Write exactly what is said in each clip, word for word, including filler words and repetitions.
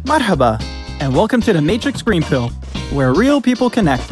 Marhaba, and welcome to the Matrix Green Pill, where real people connect.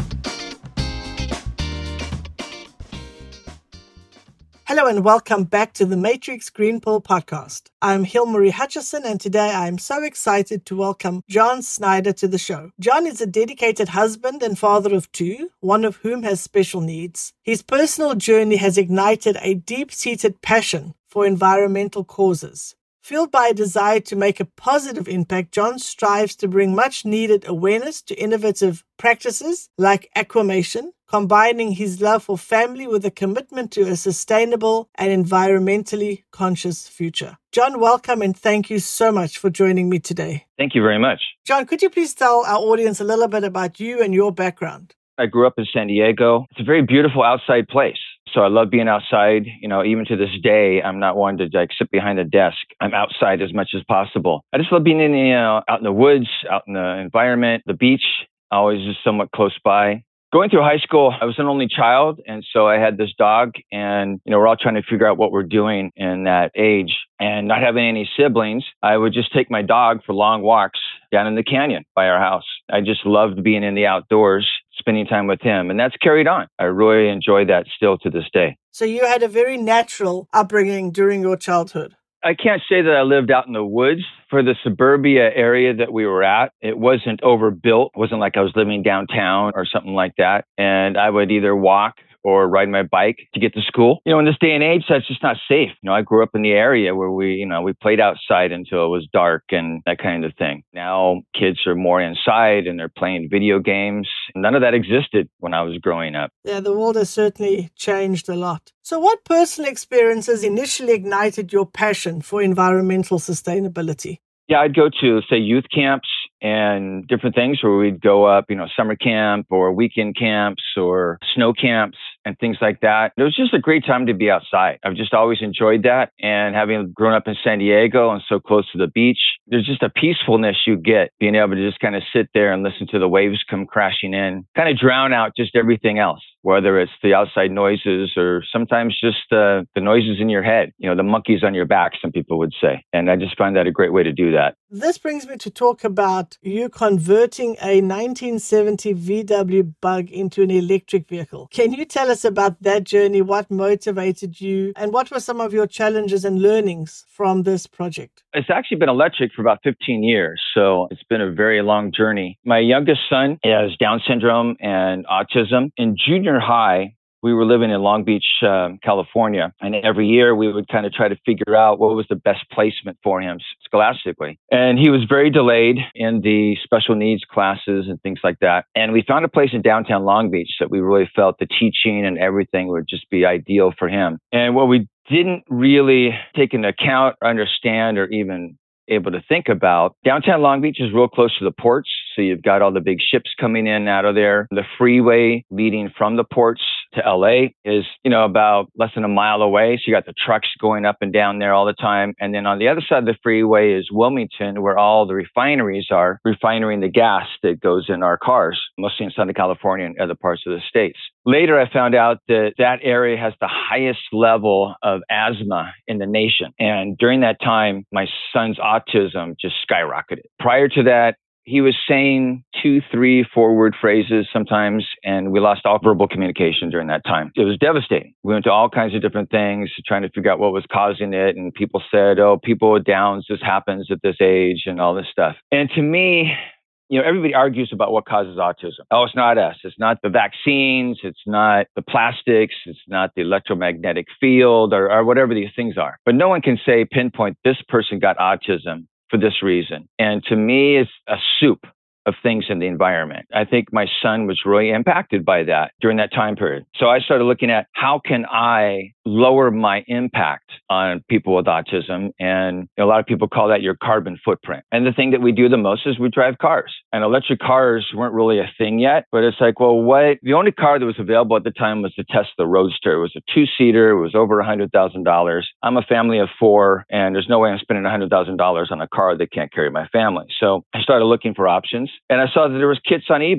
Hello and welcome back to the Matrix Green Pill podcast. I'm Hilmarie Hutchison, and today I'm so excited to welcome John Snyder to the show. John is a dedicated husband and father of two, one of whom has special needs. His personal journey has ignited a deep-seated passion for environmental causes. Fueled by a desire to make a positive impact, John strives to bring much-needed awareness to innovative practices like aquamation, combining his love for family with a commitment to a sustainable and environmentally conscious future. John, welcome and thank you so much for joining me today. Thank you very much. John, could you please tell our audience a little bit about you and your background? I grew up in San Diego. It's a very beautiful outside place. So I love being outside. You know, even to this day, I'm not one to like sit behind a desk. I'm outside as much as possible. I just love being in the, you know, out in the woods, out in the environment, the beach, always just somewhat close by. Going through high school, I was an only child, and so I had this dog, and you know, we're all trying to figure out what we're doing in that age. And not having any siblings, I would just take my dog for long walks down in the canyon by our house. I just loved being in the outdoors, spending time with him, and that's carried on. I really enjoy that still to this day. So you had a very natural upbringing during your childhood. I can't say that I lived out in the woods. For the suburbia area that we were at, it wasn't overbuilt. It wasn't like I was living downtown or something like that. And I would either walk or ride my bike to get to school. You know, in this day and age, that's just not safe. You know, I grew up in the area where we, you know, we played outside until it was dark and that kind of thing. Now kids are more inside and they're playing video games. None of that existed when I was growing up. Yeah, the world has certainly changed a lot. So what personal experiences initially ignited your passion for environmental sustainability? Yeah, I'd go to, say, youth camps and different things where we'd go up, you know, summer camp or weekend camps or snow camps and things like that. It was just a great time to be outside. I've just always enjoyed that. And having grown up in San Diego and so close to the beach, there's just a peacefulness you get being able to just kind of sit there and listen to the waves come crashing in, kind of drown out just everything else, whether it's the outside noises or sometimes just uh, the noises in your head, you know, the monkeys on your back, some people would say. And I just find that a great way to do that. This brings me to talk about you converting a nineteen seventy V W Bug into an electric vehicle. Can you tell us about that journey? What motivated you and what were some of your challenges and learnings from this project? It's actually been electric for about fifteen years, so it's been a very long journey. My youngest son has Down syndrome and autism. In junior high, we were living in Long Beach, um, California, and every year we would kind of try to figure out what was the best placement for him scholastically. And he was very delayed in the special needs classes and things like that. And we found a place in downtown Long Beach that we really felt the teaching and everything would just be ideal for him. And what we didn't really take into account, understand, or even able to think about, downtown Long Beach is real close to the ports. So you've got all the big ships coming in and out of there. The freeway leading from the ports to L A is, you know, about less than a mile away. So you got the trucks going up and down there all the time. And then on the other side of the freeway is Wilmington, where all the refineries are refining the gas that goes in our cars, mostly in Southern California and other parts of the States. Later, I found out that that area has the highest level of asthma in the nation. And during that time, my son's autism just skyrocketed. Prior to that, he was saying two, three, four word phrases sometimes, and we lost all verbal communication during that time. It was devastating. We went to all kinds of different things trying to figure out what was causing it. And people said, oh, people with Downs, this happens at this age and all this stuff. And to me, you know, everybody argues about what causes autism. Oh, it's not us. It's not the vaccines. It's not the plastics. It's not the electromagnetic field or, or whatever these things are. But no one can say, pinpoint, this person got autism for this reason. And to me, it's a soup of things in the environment. I think my son was really impacted by that during that time period. So I started looking at how can I lower my impact on people with autism. And a lot of people call that your carbon footprint. And the thing that we do the most is we drive cars. And electric cars weren't really a thing yet, but it's like, well, what? The only car that was available at the time was the Tesla Roadster. It was a two-seater. It was over one hundred thousand dollars. I'm a family of four, and there's no way I'm spending one hundred thousand dollars on a car that can't carry my family. So I started looking for options. And I saw that there was kits on eBay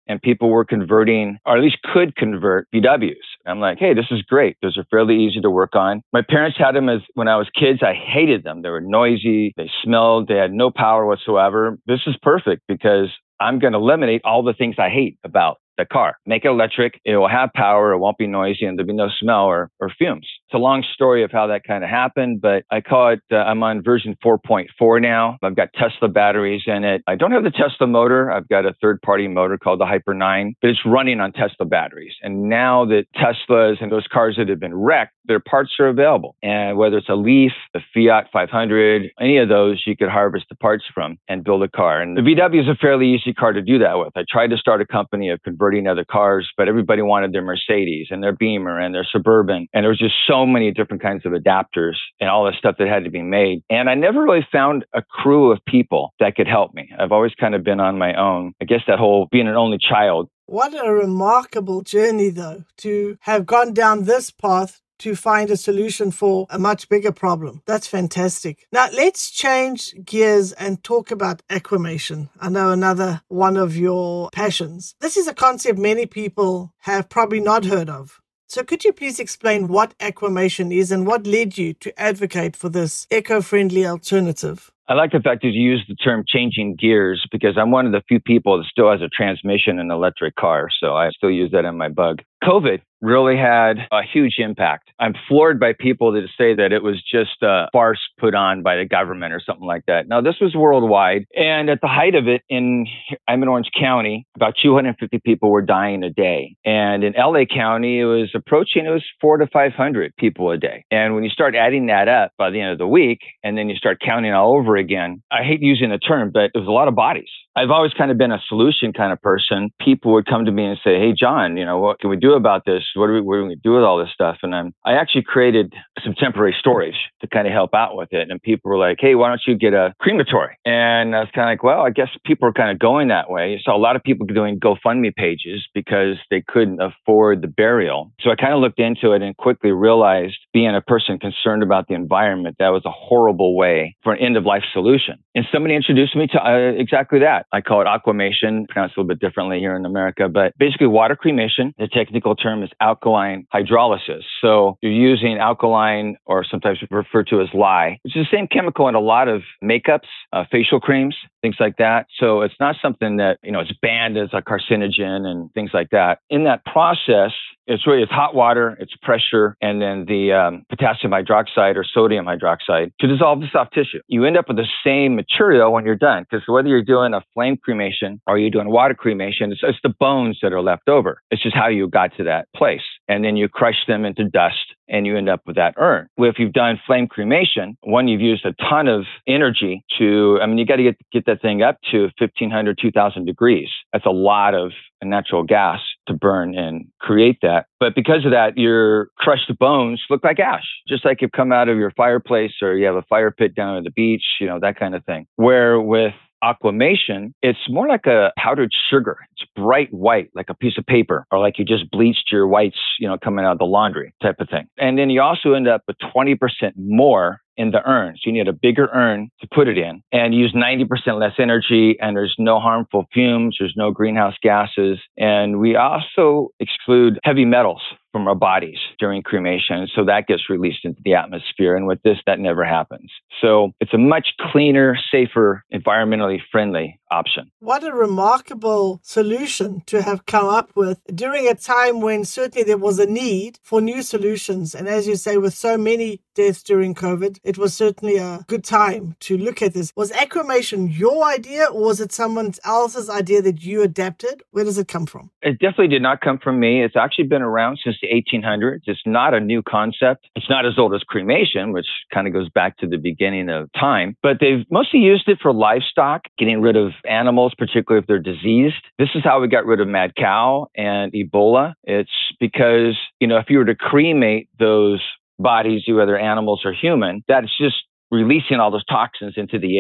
and people were converting, or at least could convert V Ws. I'm like, hey, this is great. Those are fairly easy to work on. My parents had them as when I was kids. I hated them. They were noisy. They smelled. They had no power whatsoever. This is perfect because I'm going to eliminate all the things I hate about the car. Make it electric. It will have power. It won't be noisy, and there'll be no smell or, or fumes. It's a long story of how that kind of happened, but I call it, uh, I'm on version four point four now. I've got Tesla batteries in it. I don't have the Tesla motor. I've got a third-party motor called the Hyper nine, but it's running on Tesla batteries. And now that Teslas and those cars that have been wrecked, their parts are available. And whether it's a Leaf, the Fiat five hundred, any of those, you could harvest the parts from and build a car. And the V W is a fairly easy car to do that with. I tried to start a company of converting other cars, but everybody wanted their Mercedes and their Beamer and their Suburban. And there was just so many different kinds of adapters and all this stuff that had to be made. And I never really found a crew of people that could help me. I've always kind of been on my own. I guess that whole being an only child. What a remarkable journey, though, to have gone down this path to find a solution for a much bigger problem. That's fantastic. Now, let's change gears and talk about aquamation. I know another one of your passions. This is a concept many people have probably not heard of. So could you please explain what aquamation is and what led you to advocate for this eco-friendly alternative? I like the fact that you use the term changing gears because I'm one of the few people that still has a transmission in an electric car. So I still use that in my Bug. COVID really had a huge impact. I'm floored by people that say that it was just a farce put on by the government or something like that. No, this was worldwide. And at the height of it, in I'm in Orange County, about two hundred fifty people were dying a day. And in L A County, it was approaching, it was four to five hundred people a day. And when you start adding that up by the end of the week, and then you start counting all over again, I hate using the term, but it was a lot of bodies. I've always kind of been a solution kind of person. People would come to me and say, hey, John, you know, what can we do about this? What do we, what do we do with all this stuff? And I'm, I actually created some temporary storage to kind of help out with it. And people were like, hey, why don't you get a crematory? And I was kind of like, well, I guess people are kind of going that way. So a lot of people doing GoFundMe pages because they couldn't afford the burial. So I kind of looked into it and quickly realized, being a person concerned about the environment, that was a horrible way for an end-of-life solution. And somebody introduced me to uh, exactly that. I call it aquamation, pronounced a little bit differently here in America, but basically water cremation. The technical term is alkaline hydrolysis. So you're using alkaline, or sometimes referred to as lye, which is the same chemical in a lot of makeups, uh, facial creams, things like that. So it's not something that, you know, it's banned as a carcinogen and things like that. In that process, it's really, it's hot water, it's pressure, and then the um, potassium hydroxide or sodium hydroxide to dissolve the soft tissue. You end up with the same material when you're done, because whether you're doing a flame cremation or you're doing water cremation, it's, it's the bones that are left over. It's just how you got to that place. And then you crush them into dust and you end up with that urn. Well, if you've done flame cremation, one, you've used a ton of energy to, I mean, you got to get, get that thing up to fifteen hundred, two thousand degrees. That's a lot of natural gas to burn and create that. But because of that, your crushed bones look like ash, just like you've come out of your fireplace or you have a fire pit down at the beach, you know, that kind of thing. Where with aquamation, it's more like a powdered sugar. It's bright white, like a piece of paper, or like you just bleached your whites, you know, coming out of the laundry type of thing. And then you also end up with twenty percent more in the urn. So you need a bigger urn to put it in and use ninety percent less energy, and there's no harmful fumes, there's no greenhouse gases. And we also exclude heavy metals from our bodies during cremation. So that gets released into the atmosphere. And with this, that never happens. So it's a much cleaner, safer, environmentally friendly option. What a remarkable solution to have come up with during a time when certainly there was a need for new solutions. And as you say, with so many deaths during COVID, it was certainly a good time to look at this. Was aquamation your idea, or was it someone else's idea that you adapted? Where does it come from? It definitely did not come from me. It's actually been around since the eighteen hundreds. It's not a new concept. It's not as old as cremation, which kind of goes back to the beginning of time. But they've mostly used it for livestock, getting rid of animals, particularly if they're diseased. This is how we got rid of mad cow and Ebola. It's because, you know, if you were to cremate those bodies, whether animals or human, that's just releasing all those toxins into the air.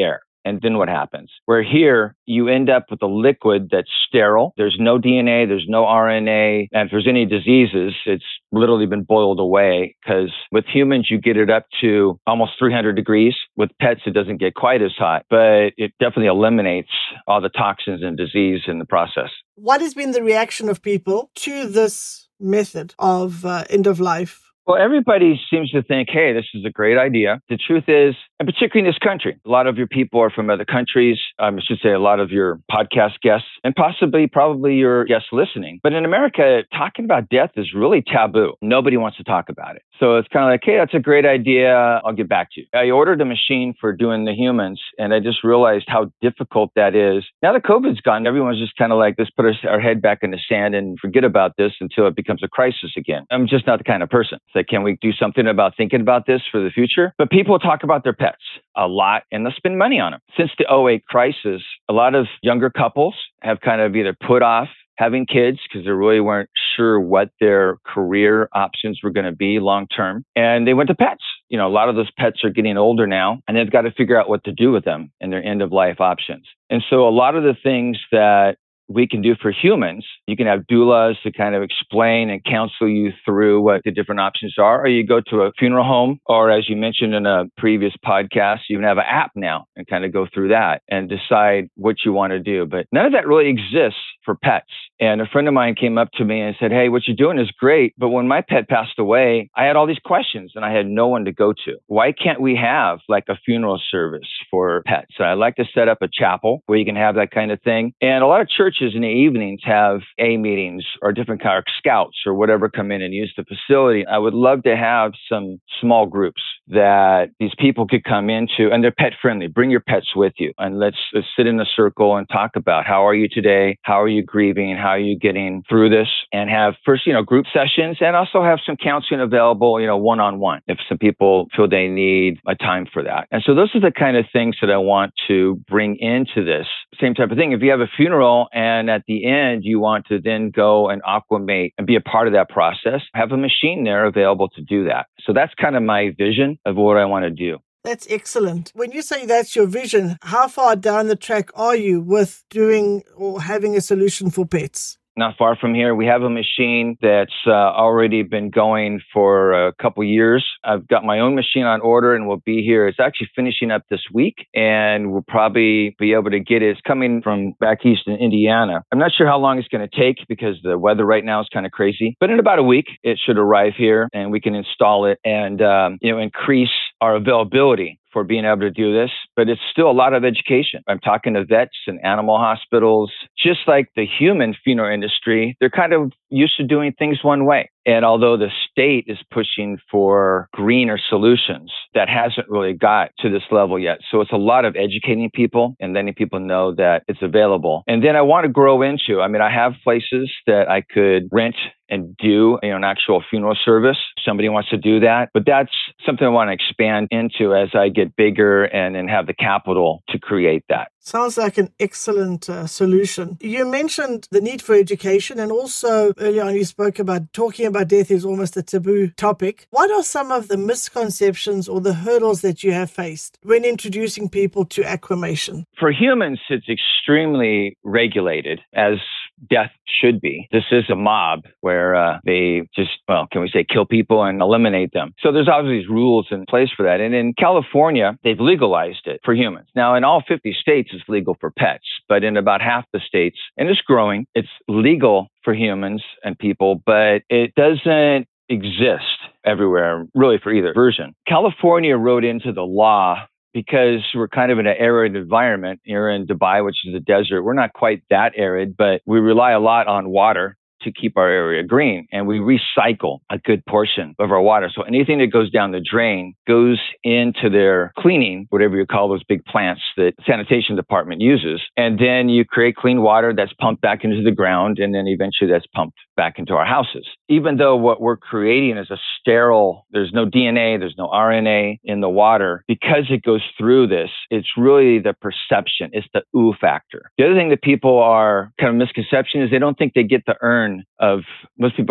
And then what happens? Where here, you end up with a liquid that's sterile. There's no D N A, there's no R N A. And if there's any diseases, it's literally been boiled away, because with humans, you get it up to almost three hundred degrees. With pets, it doesn't get quite as hot, but it definitely eliminates all the toxins and disease in the process. What has been the reaction of people to this method of uh, end of life? Well, everybody seems to think, hey, this is a great idea. The truth is, and particularly in this country, a lot of your people are from other countries. Um, I should say a lot of your podcast guests, and possibly, probably your guests listening. But in America, talking about death is really taboo. Nobody wants to talk about it. So it's kind of like, hey, that's a great idea. I'll get back to you. I ordered a machine for doing the humans, and I just realized how difficult that is. Now that COVID's gone, everyone's just kind of like, let's put our, our head back in the sand and forget about this until it becomes a crisis again. I'm just not the kind of person. It's like, can we do something about thinking about this for the future? But people talk about their pets a lot, and they'll spend money on them. Since the oh eight crisis, a lot of younger couples have kind of either put off having kids because they really weren't sure what their career options were going to be long term. And they went to pets. You know, a lot of those pets are getting older now, and they've got to figure out what to do with them and their end of life options. And so a lot of the things that we can do for humans, you can have doulas to kind of explain and counsel you through what the different options are, or you go to a funeral home, or as you mentioned in a previous podcast, you can have an app now and kind of go through that and decide what you want to do. But none of that really exists for pets. And a friend of mine came up to me and said, hey, what you're doing is great, but when my pet passed away, I had all these questions and I had no one to go to. Why can't we have like a funeral service for pets? So I'd like to set up a chapel where you can have that kind of thing. And a lot of churches in the evenings have A meetings or different kind of scouts or whatever come in and use the facility. I would love to have some small groups that these people could come into, and they're pet friendly. Bring your pets with you, and let's, let's sit in a circle and talk about how are you today? How are you grieving? How are you getting through this? And have first, you know, group sessions, and also have some counseling available, you know, one-on-one if some people feel they need a time for that. And so those are the kind of things that I want to bring into this. Same type of thing. If you have a funeral and at the end you want to then go and aquamate and be a part of that process, have a machine there available to do that. So that's kind of my vision of what I want to do. That's excellent. When you say that's your vision, how far down the track are you with doing or having a solution for pets? Not far from here, we have a machine that's uh, already been going for a couple years. I've got my own machine on order and will be here. It's actually finishing up this week, and we'll probably be able to get it. It's coming from back east in Indiana. I'm not sure how long it's going to take because the weather right now is kind of crazy, but in about a week, it should arrive here and we can install it and um, you know, increase our availability for being able to do this. But it's still a lot of education. I'm talking to vets and animal hospitals, just like the human funeral industry. They're kind of used to doing things one way. And although the state is pushing for greener solutions, that hasn't really got to this level yet. So it's a lot of educating people and letting people know that it's available. And then I want to grow into, I mean, I have places that I could rent and do, you know, an actual funeral service. Somebody wants to do that, but that's something I want to expand into as I get bigger and, and have the capital to create that. Sounds like an excellent uh, solution. You mentioned the need for education, and also earlier on you spoke about talking about death is almost a taboo topic. What are some of the misconceptions or the hurdles that you have faced when introducing people to aquamation? For humans, it's extremely regulated, as death should be. This is a mob where uh, they just, well, can we say kill people and eliminate them? So there's obviously these rules in place for that. And in California, they've legalized it for humans. Now, in all fifty states, it's legal for pets, but in about half the states, and it's growing, it's legal for humans and people, but it doesn't exist everywhere, really, for either version. California wrote into the law because we're kind of in an arid environment. You're in Dubai, which is a desert. We're not quite that arid, but we rely a lot on water to keep our area green, and we recycle a good portion of our water. So anything that goes down the drain goes into their cleaning, whatever you call those big plants that sanitation department uses. And then you create clean water that's pumped back into the ground, and then eventually that's pumped back into our houses. Even though what we're creating is a sterile, there's no D N A, there's no R N A in the water, because it goes through this, it's really the perception, it's the ooh factor. The other thing that people are kind of misconception is they don't think they get the earn of, most people call it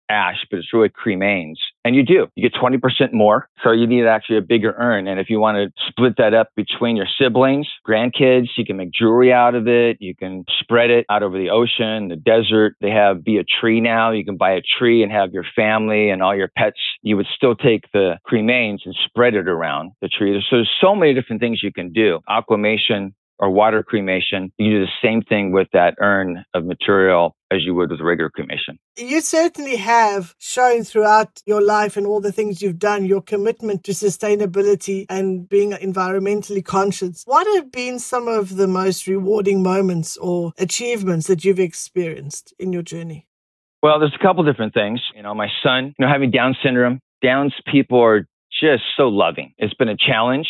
ash, but it's really cremains. And you do. You get twenty percent more. So you need actually a bigger urn. And if you want to split that up between your siblings, grandkids, you can make jewelry out of it. You can spread it out over the ocean, the desert. They have Be a Tree now. You can buy a tree and have your family and all your pets. You would still take the cremains and spread it around the tree. So there's so many different things you can do. Aquamation or water cremation, you do the same thing with that urn of material as you would with regular cremation. You certainly have shown throughout your life and all the things you've done, your commitment to sustainability and being environmentally conscious. What have been some of the most rewarding moments or achievements that you've experienced in your journey? Well, there's a couple different things. You know, my son, you know, having Down syndrome, Down's people are just so loving. It's been a challenge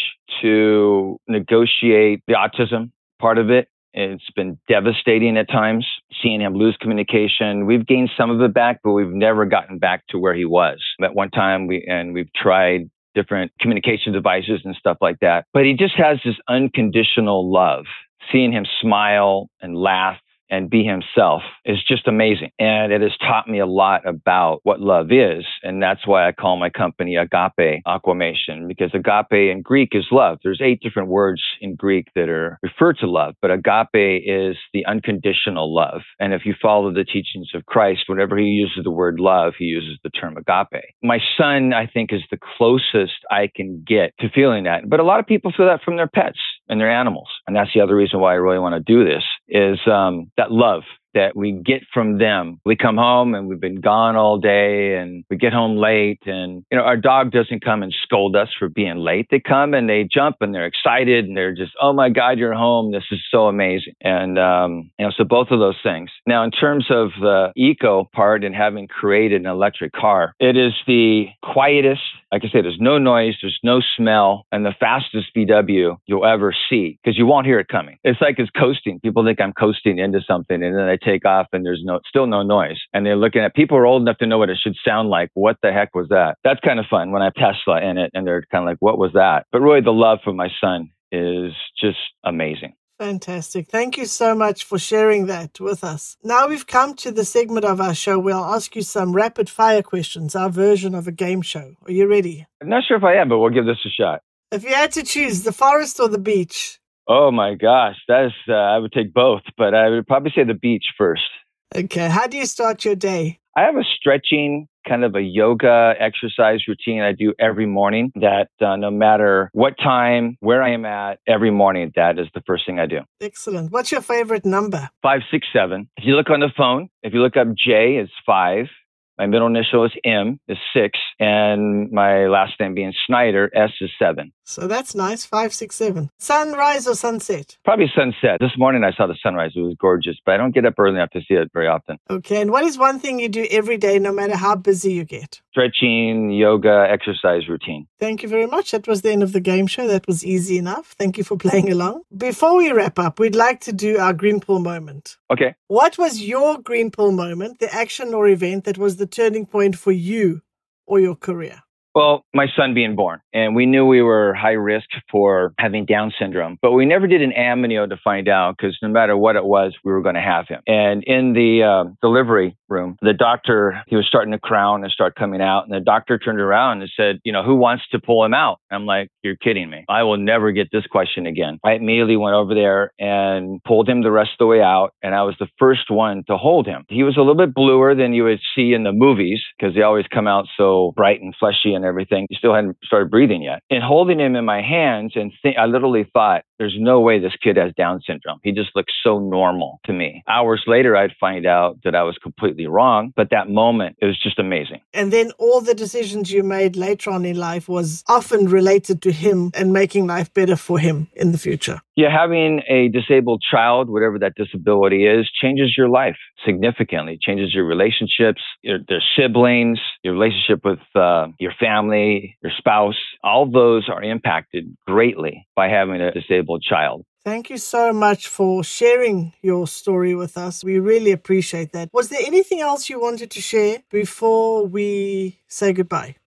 to negotiate the autism part of it. It's been devastating at times, seeing him lose communication. We've gained some of it back, but we've never gotten back to where he was. At one time, we and we've tried different communication devices and stuff like that. But he just has this unconditional love. Seeing him smile and laugh and be himself is just amazing. And it has taught me a lot about what love is. And that's why I call my company Agape Aquamation, because agape in Greek is love. There's eight different words in Greek that are referred to love, but agape is the unconditional love. And if you follow the teachings of Christ, whenever he uses the word love, he uses the term agape. My son, I think, is the closest I can get to feeling that. But a lot of people feel that from their pets and their animals. And that's the other reason why I really want to do this is um, that love that we get from them. We come home and we've been gone all day and we get home late, and, you know, our dog doesn't come and scold us for being late. They come and they jump and they're excited and they're just, oh my God, you're home. This is so amazing. And, um, you know, so both of those things. Now, in terms of the eco part and having created an electric car, it is the quietest. Like I say, there's no noise, there's no smell, and the fastest V W you'll ever see, because you won't hear it coming. It's like it's coasting. People think I'm coasting into something, and then I take off and there's no, still no noise. And they're looking at, people are old enough to know what it should sound like. What the heck was that? That's kind of fun when I have Tesla in it, and they're kind of like, what was that? But really the love for my son is just amazing. Fantastic. Thank you so much for sharing that with us. Now we've come to the segment of our show where I'll ask you some rapid fire questions, our version of a game show. Are you ready? I'm not sure if I am, but we'll give this a shot. If you had to choose the forest or the beach? Oh my gosh, that is, uh, I would take both, but I would probably say the beach first. Okay. How do you start your day? I have a stretching, kind of a yoga exercise routine I do every morning that uh, no matter what time, where I am at, every morning, that is the first thing I do. Excellent. What's your favorite number? Five, six, seven. If you look on the phone, if you look up J, it's five. My middle initial is M, is six. And my last name being Snyder, S is seven. So that's nice. Five, six, seven. Sunrise or sunset? Probably sunset. This morning I saw the sunrise. It was gorgeous, but I don't get up early enough to see it very often. Okay. And what is one thing you do every day, no matter how busy you get? Stretching, yoga, exercise routine. Thank you very much. That was the end of the game show. That was easy enough. Thank you for playing along. Before we wrap up, we'd like to do our Green Pill moment. Okay. What was your Green Pill moment, the action or event that was the turning point for you or your career? Well, my son being born, and we knew we were high risk for having Down syndrome, but we never did an amnio to find out, because no matter what it was, we were going to have him. And in the uh, delivery room, the doctor, he was starting to crown and start coming out, and the doctor turned around and said, you know, who wants to pull him out? I'm like, you're kidding me. I will never get this question again. I immediately went over there and pulled him the rest of the way out, and I was the first one to hold him. He was a little bit bluer than you would see in the movies, because they always come out so bright and fleshy and everything. He still hadn't started breathing yet. And holding him in my hands, and th- I literally thought, there's no way this kid has Down syndrome. He just looks so normal to me. Hours later, I'd find out that I was completely wrong. But that moment, it was just amazing. And then all the decisions you made later on in life was often related to him and making life better for him in the future. Yeah, having a disabled child, whatever that disability is, changes your life significantly, changes your relationships, your, their siblings, your relationship with uh, your family, your spouse. All those are impacted greatly by having a disabled child. Thank you so much for sharing your story with us. We really appreciate that. Was there anything else you wanted to share before we say goodbye?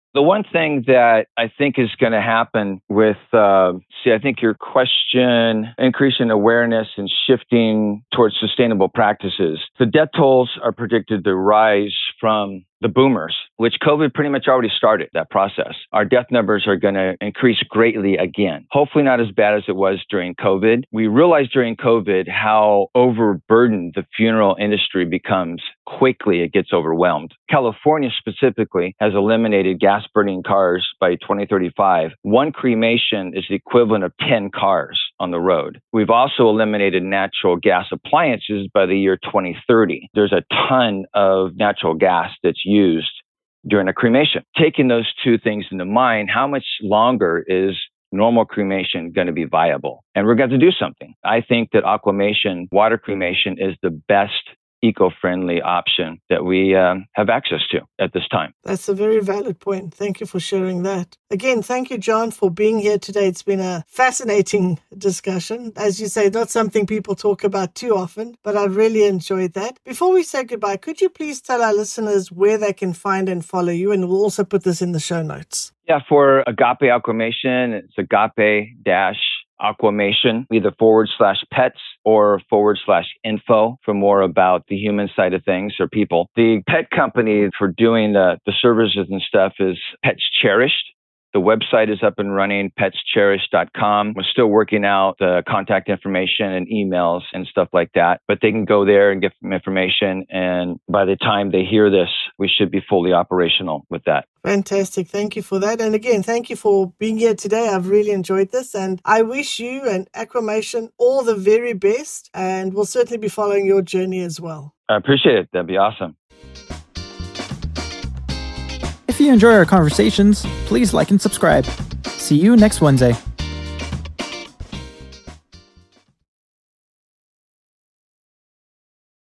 The one thing that I think is going to happen with, uh, see, I think your question, increasing awareness and shifting towards sustainable practices. The death tolls are predicted to rise from the boomers, which COVID pretty much already started that process. Our death numbers are going to increase greatly again. Hopefully not as bad as it was during COVID. We realized during COVID how overburdened the funeral industry becomes. Quickly it gets overwhelmed. California specifically has eliminated gas burning cars by twenty thirty-five. One cremation is the equivalent of ten cars on the road. We've also eliminated natural gas appliances by the year twenty thirty. There's a ton of natural gas that's used during a cremation. Taking those two things into mind, how much longer is normal cremation going to be viable? And we're going to do something. I think that aquamation, water cremation, is the best eco-friendly option that we um, have access to at this time. That's a very valid point. Thank you for sharing that. Again, thank you, John, for being here today. It's been a fascinating discussion. As you say, not something people talk about too often, but I've really enjoyed that. Before we say goodbye, could you please tell our listeners where they can find and follow you? And we'll also put this in the show notes. Yeah, for Agape Aquamation, it's agape dash aquamation, either forward slash pets or forward slash info for more about the human side of things or people. The pet company for doing the, the services and stuff is Pets Cherished. The website is up and running, pets cherished dot com. We're still working out the contact information and emails and stuff like that, but they can go there and get some information. And by the time they hear this, we should be fully operational with that. Fantastic. Thank you for that. And again, thank you for being here today. I've really enjoyed this. And I wish you and Aquamation all the very best. And we'll certainly be following your journey as well. I appreciate it. That'd be awesome. If you enjoy our conversations, please like and subscribe. See you next Wednesday.